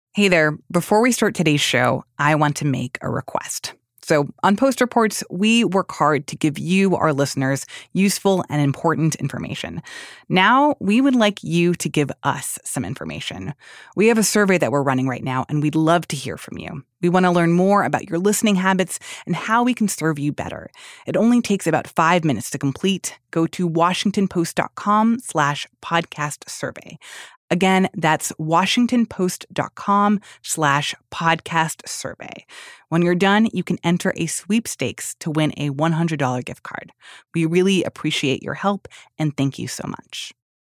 Hey there. Before we start today's show, I want to make a request. So on Post Reports, we work hard to give you, our listeners, useful and important information. Now, we would like you to give us some information. We have a survey that we're running right now, and we'd love to hear from you. We want to learn more about your listening habits and how we can serve you better. It only takes about 5 minutes to complete. Go to washingtonpost.com/podcast survey. Again, that's washingtonpost.com/podcast survey. When you're done, you can enter a sweepstakes to win a $100 gift card. We really appreciate your help, and thank you so much.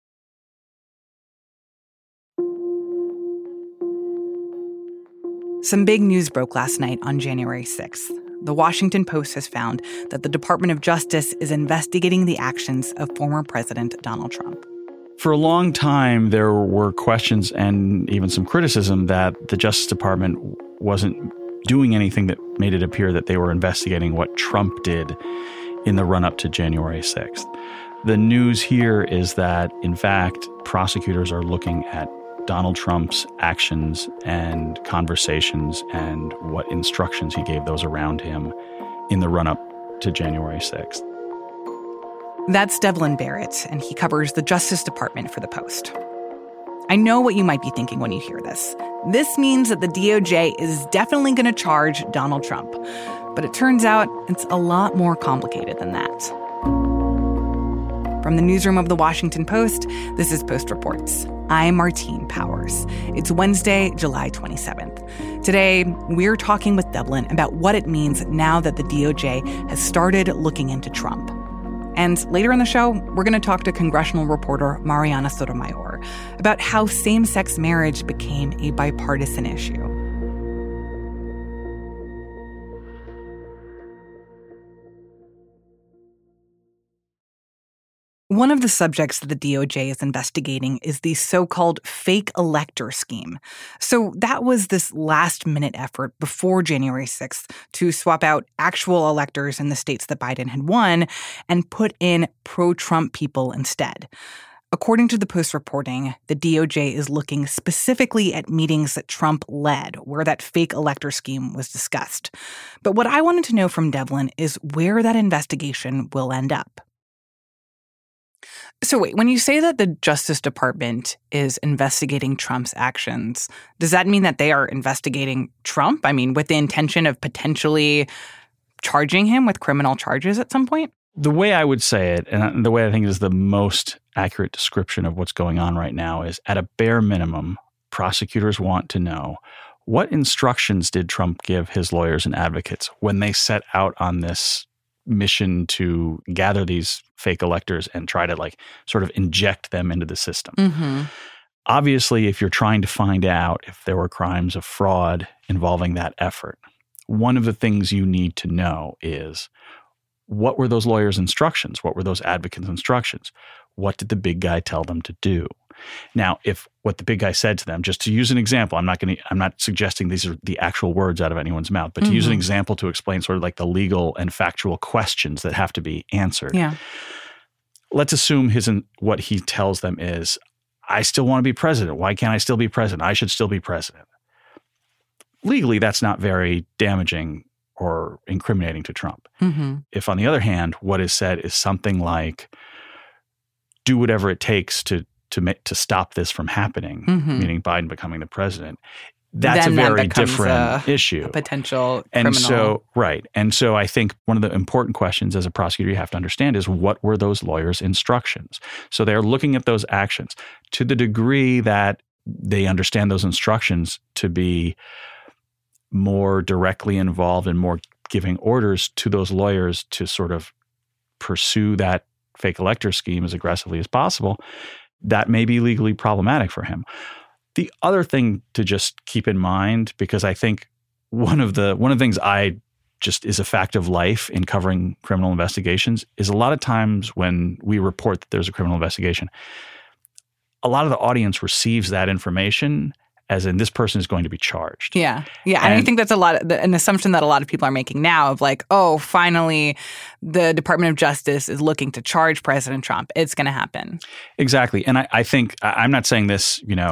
Some big news broke last night on January 6th. The Washington Post has found that the Department of Justice is investigating the actions of former President Donald Trump. For a long time, there were questions and even some criticism that the Justice Department wasn't doing anything that made it appear that they were investigating what Trump did in the run-up to January 6th. The news here is that, in fact, prosecutors are looking at Donald Trump's actions and conversations and what instructions he gave those around him in the run-up to January 6th. That's Devlin Barrett, and he covers the Justice Department for the Post. I know what you might be thinking when you hear this. This means that the DOJ is definitely going to charge Donald Trump. But it turns out it's a lot more complicated than that. From the newsroom of the Washington Post, this is Post Reports. I'm Martine Powers. It's Wednesday, July 27th. Today, we're talking with Devlin about what it means now that the DOJ has started looking into Trump. And later in the show, we're going to talk to congressional reporter Mariana Sotomayor about how same-sex marriage became a bipartisan issue. One of the subjects that the DOJ is investigating is the so-called fake elector scheme. So that was this last-minute effort before January 6th to swap out actual electors in the states that Biden had won and put in pro-Trump people instead. According to the Post reporting, the DOJ is looking specifically at meetings that Trump led, where that fake elector scheme was discussed. But what I wanted to know from Devlin is where that investigation will end up. So wait, when you say that the Justice Department is investigating Trump's actions, does that mean that they are investigating Trump? I mean, with the intention of potentially charging him with criminal charges at some point? The way I would say it, and the way I think is the most accurate description of what's going on right now, is at a bare minimum, prosecutors want to know what instructions did Trump give his lawyers and advocates when they set out on this mission to gather these fake electors and try to sort of inject them into the system. Mm-hmm. Obviously, if you're trying to find out if there were crimes of fraud involving that effort, one of the things you need to know is what were those lawyers' instructions? What were those advocates' instructions? What did the big guy tell them to do? Now, if what the big guy said to them, just to use an example, I'm not suggesting these are the actual words out of anyone's mouth, but to use an example to explain sort of like the legal and factual questions that have to be answered. Yeah. Let's assume what he tells them is, I still want to be president. Why can't I still be president? I should still be president. Legally, that's not very damaging or incriminating to Trump. Mm-hmm. If, on the other hand, what is said is something like, do whatever it takes to stop this from happening, meaning Biden becoming the president, that's then a very different issue. A potential and criminal. And so I think one of the important questions as a prosecutor you have to understand is, what were those lawyers' instructions? So they're looking at those actions to the degree that they understand those instructions to be more directly involved and more giving orders to those lawyers to sort of pursue that fake elector scheme as aggressively as possible. That may be legally problematic for him. The other thing to just keep in mind, because I think one of the things I just is a fact of life in covering criminal investigations is a lot of times when we report that there's a criminal investigation, a lot of the audience receives that information as in this person is going to be charged. Yeah. Yeah. And I think that's an assumption that a lot of people are making now of like, oh, finally, the Department of Justice is looking to charge President Trump. It's going to happen. Exactly. And I think I'm not saying this,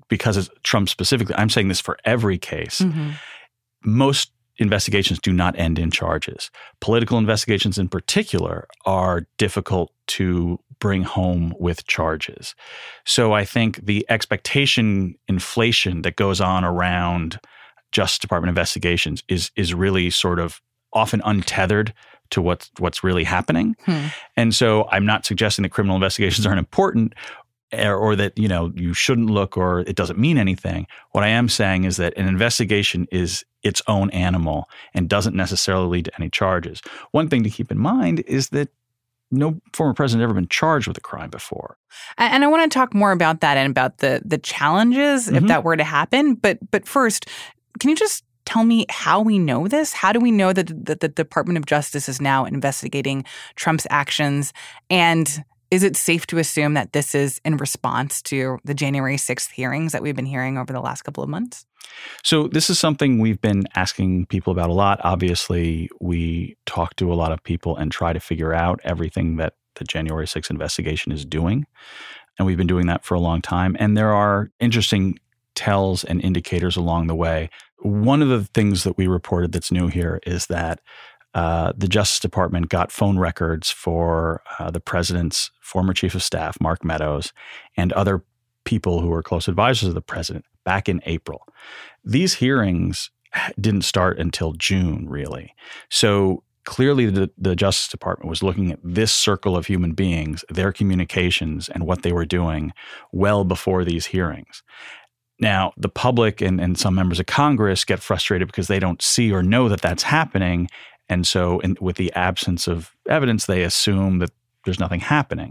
because it's Trump specifically, I'm saying this for every case, most investigations do not end in charges. Political investigations in particular are difficult to bring home with charges. So I think the expectation inflation that goes on around Justice Department investigations is really sort of often untethered to what's really happening. And so I'm not suggesting that criminal investigations aren't important or that, you shouldn't look or it doesn't mean anything. What I am saying is that an investigation is its own animal and doesn't necessarily lead to any charges. One thing to keep in mind is that no former president has ever been charged with a crime before. And I want to talk more about that and about the challenges if that were to happen. But first, can you just tell me how we know this? How do we know that the Department of Justice is now investigating Trump's actions? And is it safe to assume that this is in response to the January 6th hearings that we've been hearing over the last couple of months? So this is something we've been asking people about a lot. Obviously, we talk to a lot of people and try to figure out everything that the January 6th investigation is doing. And we've been doing that for a long time. And there are interesting tells and indicators along the way. One of the things that we reported that's new here is that the Justice Department got phone records for the president's former chief of staff, Mark Meadows, and other people who were close advisors of the president back in April. These hearings didn't start until June, really. So clearly the Justice Department was looking at this circle of human beings, their communications, and what they were doing well before these hearings. Now, the public and some members of Congress get frustrated because they don't see or know that that's happening. And so with the absence of evidence, they assume that there's nothing happening.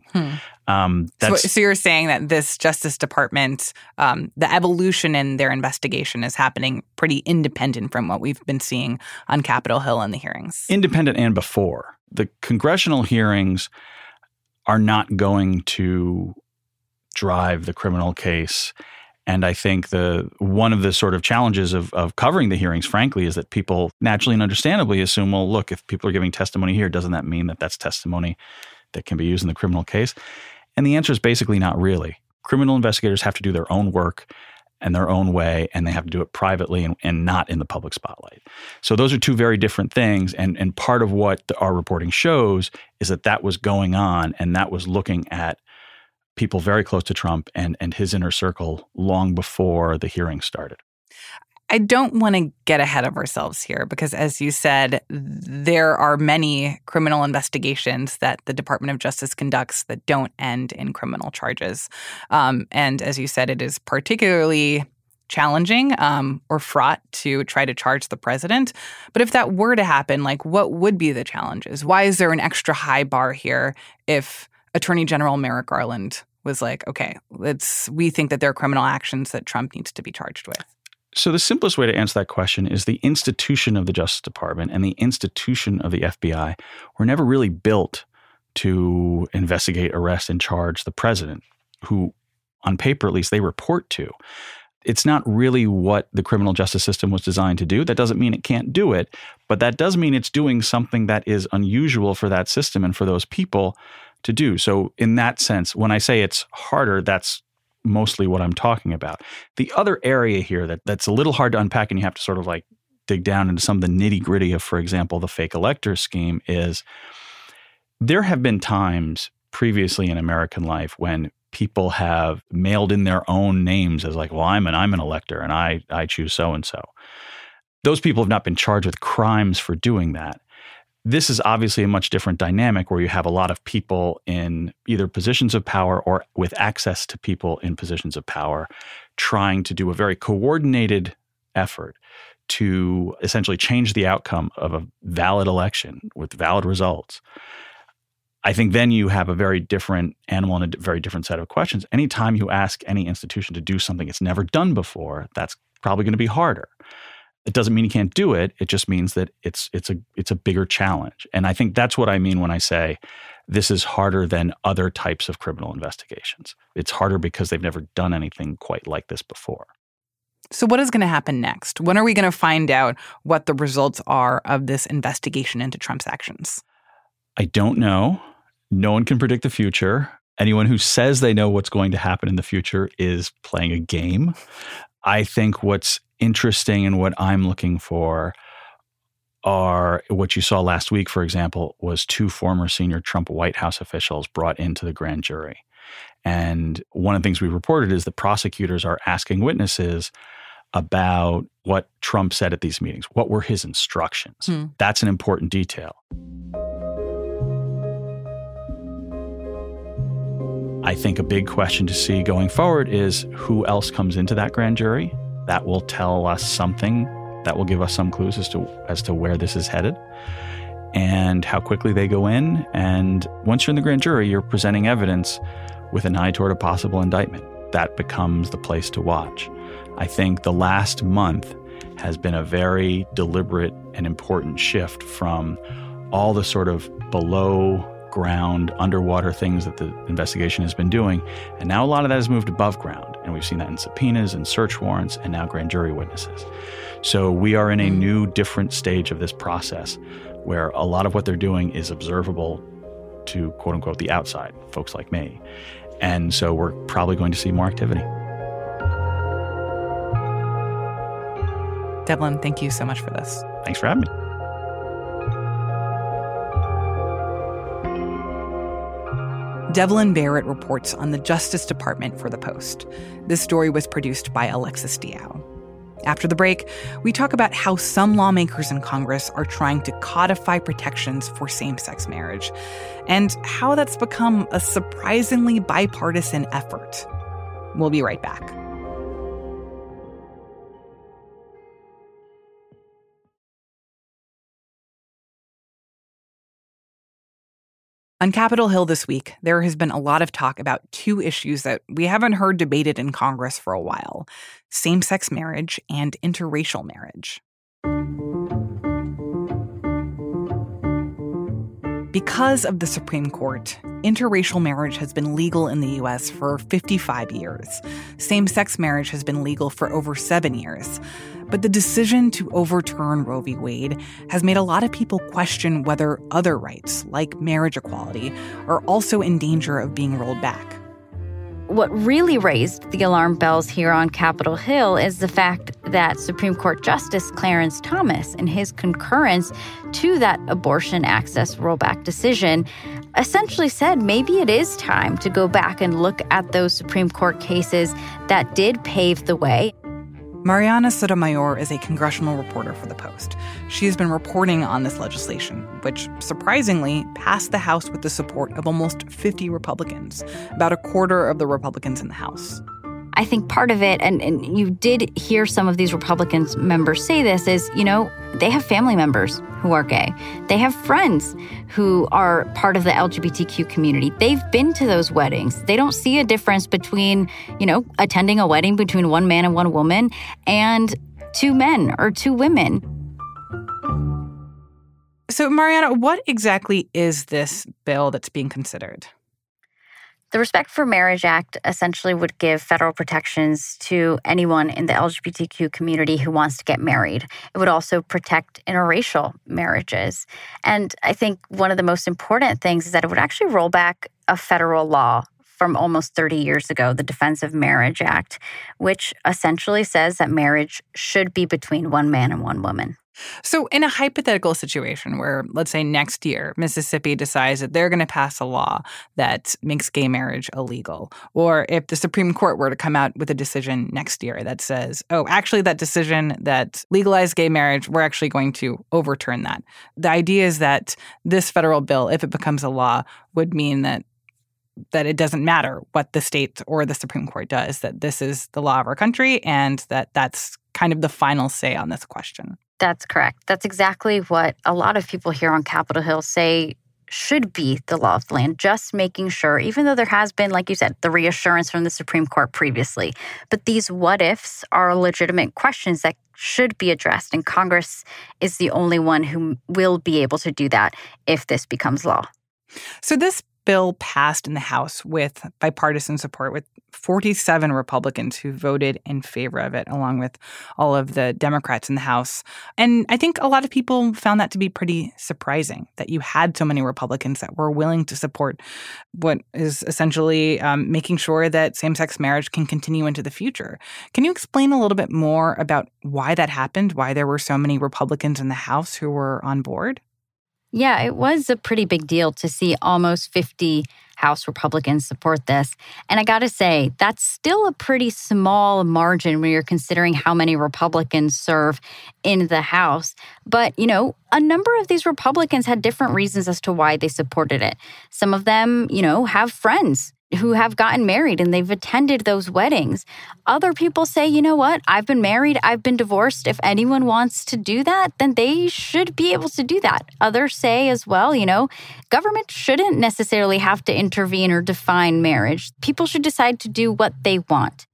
So you're saying that this Justice Department, the evolution in their investigation is happening pretty independent from what we've been seeing on Capitol Hill in the hearings? Independent and before. The congressional hearings are not going to drive the criminal case. And I think one of the sort of challenges of covering the hearings, frankly, is that people naturally and understandably assume, well, look, if people are giving testimony here, doesn't that mean that that's testimony that can be used in the criminal case? And the answer is basically not really. Criminal investigators have to do their own work and their own way, and they have to do it privately and not in the public spotlight. So those are two very different things. And part of what our reporting shows is that was going on, and that was looking at people very close to Trump and his inner circle long before the hearing started. I don't want to get ahead of ourselves here because, as you said, there are many criminal investigations that the Department of Justice conducts that don't end in criminal charges. And as you said, it is particularly challenging or fraught to try to charge the president. But if that were to happen, what would be the challenges? Why is there an extra high bar here if Attorney General Merrick Garland was like, okay, we think that there are criminal actions that Trump needs to be charged with? So the simplest way to answer that question is the institution of the Justice Department and the institution of the FBI were never really built to investigate, arrest, and charge the president, who, on paper at least, they report to. It's not really what the criminal justice system was designed to do. That doesn't mean it can't do it, but that does mean it's doing something that is unusual for that system and for those people to do. So in that sense, when I say it's harder, that's mostly what I'm talking about. The other area here that's a little hard to unpack and you have to sort of dig down into some of the nitty-gritty of, for example, the fake elector scheme is there have been times previously in American life when people have mailed in their own names as well, I'm an elector and I choose so-and-so. Those people have not been charged with crimes for doing that. This is obviously a much different dynamic where you have a lot of people in either positions of power or with access to people in positions of power trying to do a very coordinated effort to essentially change the outcome of a valid election with valid results. I think then you have a very different animal and a very different set of questions. Anytime you ask any institution to do something it's never done before, that's probably going to be harder. It doesn't mean you can't do it. It just means that it's a bigger challenge. And I think that's what I mean when I say this is harder than other types of criminal investigations. It's harder because they've never done anything quite like this before. So what is going to happen next? When are we going to find out what the results are of this investigation into Trump's actions? I don't know. No one can predict the future. Anyone who says they know what's going to happen in the future is playing a game. I think what's interesting and what I'm looking for are what you saw last week, for example, was 2 former senior Trump White House officials brought into the grand jury. And one of the things we reported is that prosecutors are asking witnesses about what Trump said at these meetings. What were his instructions? That's an important detail. I think a big question to see going forward is who else comes into that grand jury. That will tell us something. That will give us some clues as to where this is headed and how quickly they go in. And once you're in the grand jury, you're presenting evidence with an eye toward a possible indictment. That becomes the place to watch. I think the last month has been a very deliberate and important shift from all the sort of below ground, underwater things that the investigation has been doing. And now a lot of that has moved above ground. And we've seen that in subpoenas and search warrants and now grand jury witnesses. So we are in a new, different stage of this process where a lot of what they're doing is observable to, quote unquote, the outside, folks like me. And so we're probably going to see more activity. Devlin, thank you so much for this. Thanks for having me. Devlin Barrett reports on the Justice Department for The Post. This story was produced by Alexis Diao. After the break, we talk about how some lawmakers in Congress are trying to codify protections for same-sex marriage, and how that's become a surprisingly bipartisan effort. We'll be right back. On Capitol Hill this week, there has been a lot of talk about 2 issues that we haven't heard debated in Congress for a while: same-sex marriage and interracial marriage. Because of the Supreme Court, interracial marriage has been legal in the U.S. for 55 years. Same-sex marriage has been legal for over 7 years. But the decision to overturn Roe v. Wade has made a lot of people question whether other rights, like marriage equality, are also in danger of being rolled back. What really raised the alarm bells here on Capitol Hill is the fact that Supreme Court Justice Clarence Thomas, in his concurrence to that abortion access rollback decision, essentially said maybe it is time to go back and look at those Supreme Court cases that did pave the way. Mariana Sotomayor is a congressional reporter for The Post. She's been reporting on this legislation, which surprisingly passed the House with the support of almost 50 Republicans, about a quarter of the Republicans in the House. I think part of it, and you did hear some of these Republicans members say this, is, they have family members who are gay. They have friends who are part of the LGBTQ community. They've been to those weddings. They don't see a difference between, attending a wedding between one man and one woman and 2 men or 2 women. So, Mariana, what exactly is this bill that's being considered? The Respect for Marriage Act essentially would give federal protections to anyone in the LGBTQ community who wants to get married. It would also protect interracial marriages. And I think one of the most important things is that it would actually roll back a federal law from almost 30 years ago, the Defense of Marriage Act, which essentially says that marriage should be between one man and one woman. So in a hypothetical situation where, let's say next year, Mississippi decides that they're going to pass a law that makes gay marriage illegal, or if the Supreme Court were to come out with a decision next year that says, oh, actually that decision that legalized gay marriage, we're actually going to overturn that. The idea is that this federal bill, if it becomes a law, would mean that it doesn't matter what the state or the Supreme Court does, that this is the law of our country and that's kind of the final say on this question. That's correct. That's exactly what a lot of people here on Capitol Hill say should be the law of the land, just making sure, even though there has been, like you said, the reassurance from the Supreme Court previously, but these what-ifs are legitimate questions that should be addressed, and Congress is the only one who will be able to do that if this becomes law. So this bill passed in the House with bipartisan support, with 47 Republicans who voted in favor of it, along with all of the Democrats in the House. And I think a lot of people found that to be pretty surprising, that you had so many Republicans that were willing to support what is essentially making sure that same-sex marriage can continue into the future. Can you explain a little bit more about why that happened, why there were so many Republicans in the House who were on board? Yeah, it was a pretty big deal to see almost 50 House Republicans support this. And I got to say, that's still a pretty small margin when you're considering how many Republicans serve in the House. But, a number of these Republicans had different reasons as to why they supported it. Some of them, have friends who have gotten married and they've attended those weddings. Other people say, you know what, I've been married, I've been divorced. If anyone wants to do that, then they should be able to do that. Others say as well, government shouldn't necessarily have to intervene or define marriage. People should decide to do what they want.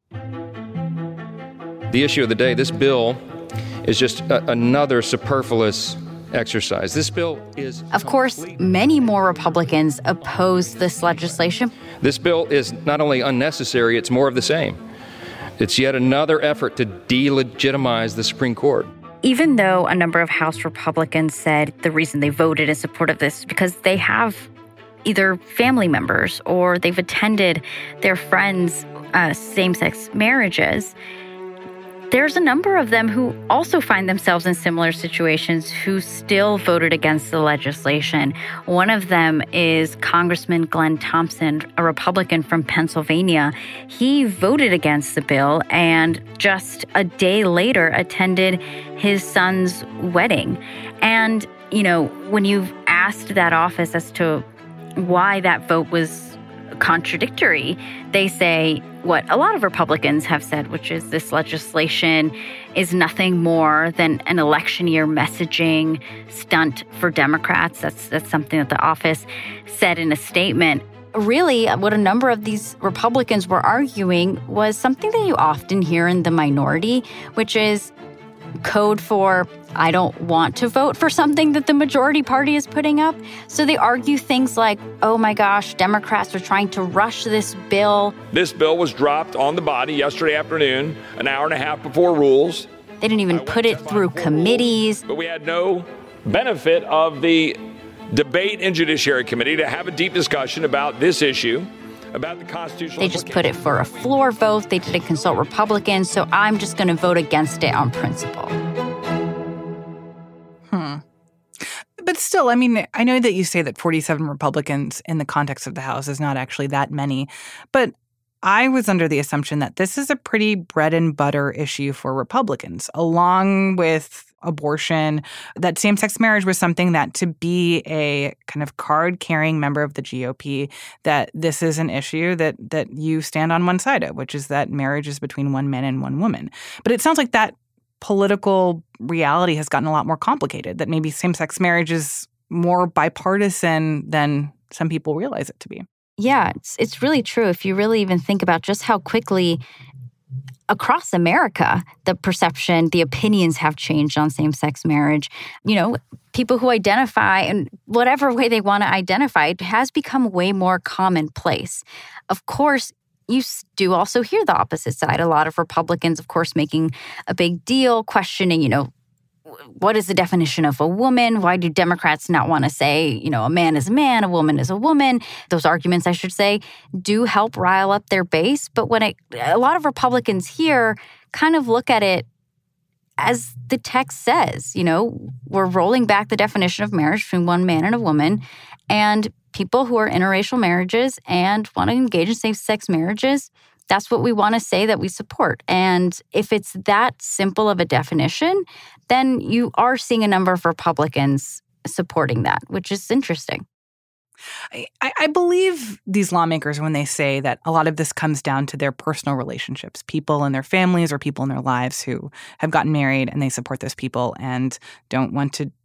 The issue of the day, this bill is just another superfluous exercise. This bill is... Of course, many more Republicans oppose this legislation. This bill is not only unnecessary, it's more of the same. It's yet another effort to delegitimize the Supreme Court. Even though a number of House Republicans said the reason they voted in support of this is because they have either family members or they've attended their friends' same-sex marriages, there's a number of them who also find themselves in similar situations who still voted against the legislation. One of them is Congressman Glenn Thompson, a Republican from Pennsylvania. He voted against the bill and just a day later attended his son's wedding. And, when you've asked that office as to why that vote was contradictory, they say what a lot of Republicans have said, which is this legislation is nothing more than an election year messaging stunt for Democrats. That's something that the office said in a statement. Really, what a number of these Republicans were arguing was something that you often hear in the minority, which is code for I don't want to vote for something that the majority party is putting up. So they argue things like, oh my gosh, Democrats are trying to rush this bill. This bill was dropped on the body yesterday afternoon, an hour and a half before rules. They didn't even put it through committees. But we had no benefit of the debate in Judiciary Committee to have a deep discussion about this issue, about the constitutional... They just put it for a floor vote. They didn't consult Republicans, so I'm just going to vote against it on principle. But still, I know that you say that 47 Republicans in the context of the House is not actually that many, but I was under the assumption that this is a pretty bread and butter issue for Republicans, along with abortion, that same-sex marriage was something that to be a kind of card-carrying member of the GOP, that this is an issue that you stand on one side of, which is that marriage is between one man and one woman. But it sounds like that political reality has gotten a lot more complicated, that maybe same-sex marriage is more bipartisan than some people realize it to be. Yeah, it's really true. If you really even think about just how quickly across America, the perception, the opinions have changed on same-sex marriage. People who identify in whatever way they want to identify, it has become way more commonplace. Of course, you do also hear the opposite side. A lot of Republicans, of course, making a big deal, questioning, what is the definition of a woman? Why do Democrats not want to say, a man is a man, a woman is a woman? Those arguments, I should say, do help rile up their base. But when a lot of Republicans here kind of look at it as the text says, we're rolling back the definition of marriage between one man and a woman. And people who are in interracial marriages and want to engage in same-sex marriages, that's what we want to say that we support. And if it's that simple of a definition, then you are seeing a number of Republicans supporting that, which is interesting. I believe these lawmakers when they say that a lot of this comes down to their personal relationships, people in their families or people in their lives who have gotten married and they support those people and don't want to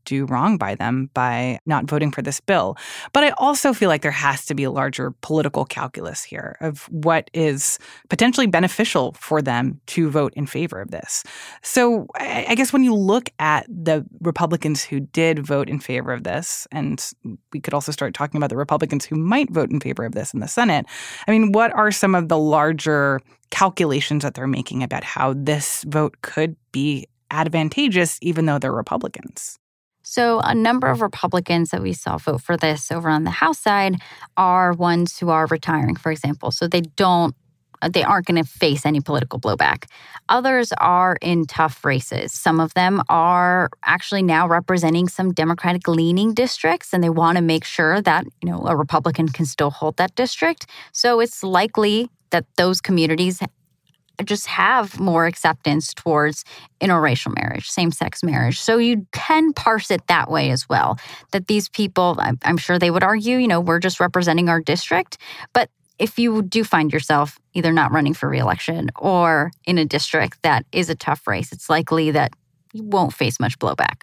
do wrong by them by not voting for this bill. But I also feel like there has to be a larger political calculus here of what is potentially beneficial for them to vote in favor of this. So I guess when you look at the Republicans who did vote in favor of this, and we could also start talking about the Republicans who might vote in favor of this in the Senate, I mean, what are some of the larger calculations that they're making about how this vote could be advantageous even though they're Republicans? So a number of Republicans that we saw vote for this over on the House side are ones who are retiring, for example. So they aren't going to face any political blowback. Others are in tough races. Some of them are actually now representing some Democratic-leaning districts, and they want to make sure that, a Republican can still hold that district. So it's likely that those communities just have more acceptance towards interracial marriage, same-sex marriage. So you can parse it that way as well, that these people, I'm sure they would argue, we're just representing our district. But if you do find yourself either not running for re-election or in a district that is a tough race, it's likely that you won't face much blowback.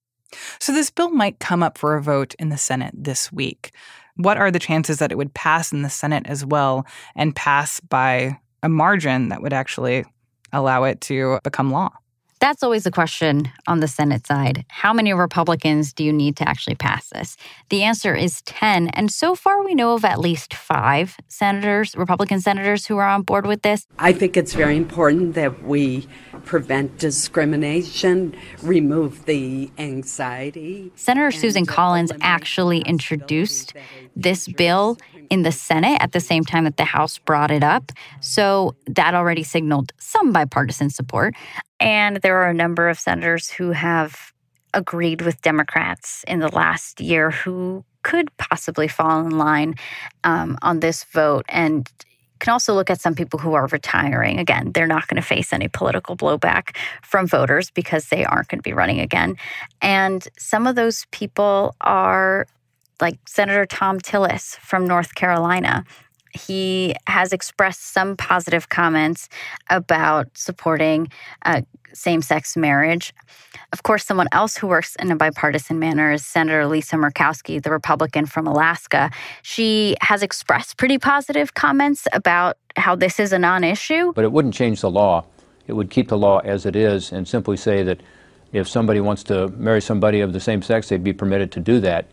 So this bill might come up for a vote in the Senate this week. What are the chances that it would pass in the Senate as well and pass by a margin that would actually allow it to become law? That's always the question on the Senate side. How many Republicans do you need to actually pass this? The answer is 10. And so far, we know of at least 5 Republican senators who are on board with this. I think it's very important that we prevent discrimination, remove the anxiety. Senator Susan Collins actually introduced this bill in the Senate at the same time that the House brought it up. So that already signaled some bipartisan support. And there are a number of senators who have agreed with Democrats in the last year who could possibly fall in line on this vote. And can also look at some people who are retiring. Again, they're not going to face any political blowback from voters because they aren't going to be running again. And some of those people are like Senator Thom Tillis from North Carolina. He has expressed some positive comments about supporting same-sex marriage. Of course, someone else who works in a bipartisan manner is Senator Lisa Murkowski, the Republican from Alaska. She has expressed pretty positive comments about how this is a non-issue. But it wouldn't change the law. It would keep the law as it is and simply say that if somebody wants to marry somebody of the same sex, they'd be permitted to do that.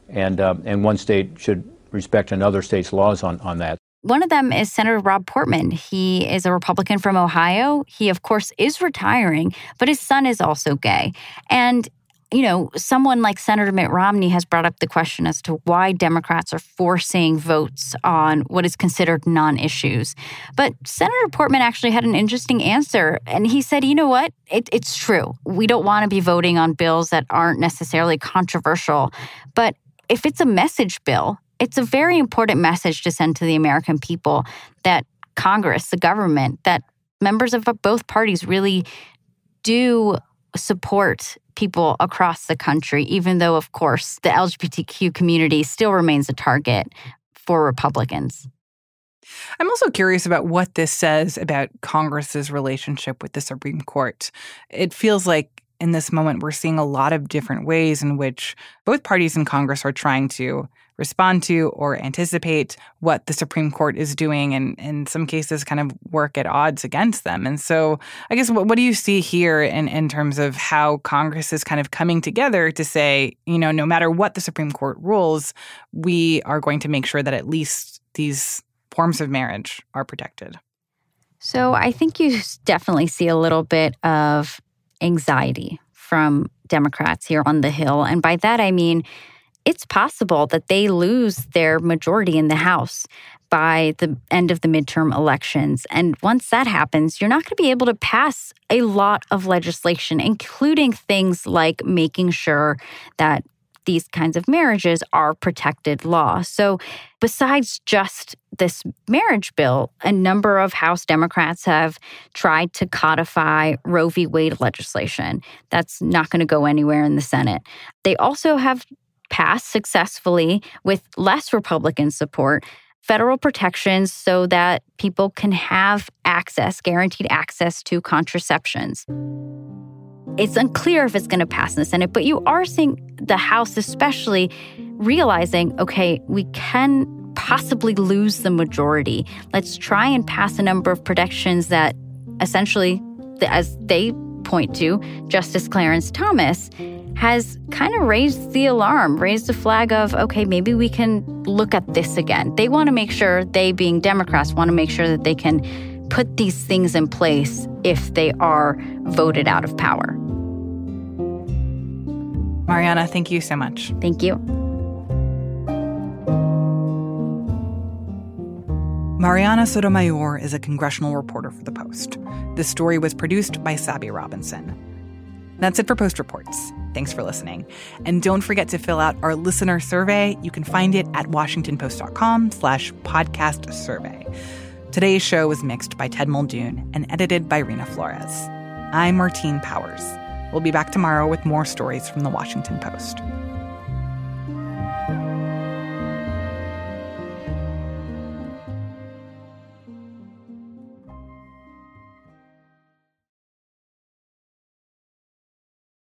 And one state should respect another state's laws on that. One of them is Senator Rob Portman. He is a Republican from Ohio. He, of course, is retiring, but his son is also gay. And, someone like Senator Mitt Romney has brought up the question as to why Democrats are forcing votes on what is considered non-issues. But Senator Portman actually had an interesting answer. And he said, you know what? It's true. We don't want to be voting on bills that aren't necessarily controversial. But if it's a message bill, it's a very important message to send to the American people that Congress, the government, that members of both parties really do support people across the country, even though, of course, the LGBTQ community still remains a target for Republicans. I'm also curious about what this says about Congress's relationship with the Supreme Court. It feels like in this moment, we're seeing a lot of different ways in which both parties in Congress are trying to respond to or anticipate what the Supreme Court is doing and in some cases kind of work at odds against them. And so I guess what do you see here in terms of how Congress is kind of coming together to say, no matter what the Supreme Court rules, we are going to make sure that at least these forms of marriage are protected? So I think you definitely see a little bit of anxiety from Democrats here on the Hill. And by that, I mean, it's possible that they lose their majority in the House by the end of the midterm elections. And once that happens, you're not going to be able to pass a lot of legislation, including things like making sure that these kinds of marriages are protected law. So besides just this marriage bill, a number of House Democrats have tried to codify Roe v. Wade legislation. That's not going to go anywhere in the Senate. They also have passed successfully, with less Republican support, federal protections so that people can have access, guaranteed access to contraceptions. it's unclear if it's going to pass in the Senate, but you are seeing the House especially realizing, okay, we can possibly lose the majority. Let's try and pass a number of protections that essentially, as they point to, Justice Clarence Thomas has kind of raised the alarm, raised the flag of, okay, maybe we can look at this again. They want to make sure, they being Democrats, want to make sure that they can put these things in place if they are voted out of power. Mariana, thank you so much. Thank you. Mariana Sotomayor is a congressional reporter for The Post. This story was produced by Sabby Robinson. That's it for Post Reports. Thanks for listening. And don't forget to fill out our listener survey. You can find it at washingtonpost.com/podcast survey. Today's show was mixed by Ted Muldoon and edited by Rena Flores. I'm Martine Powers. We'll be back tomorrow with more stories from The Washington Post.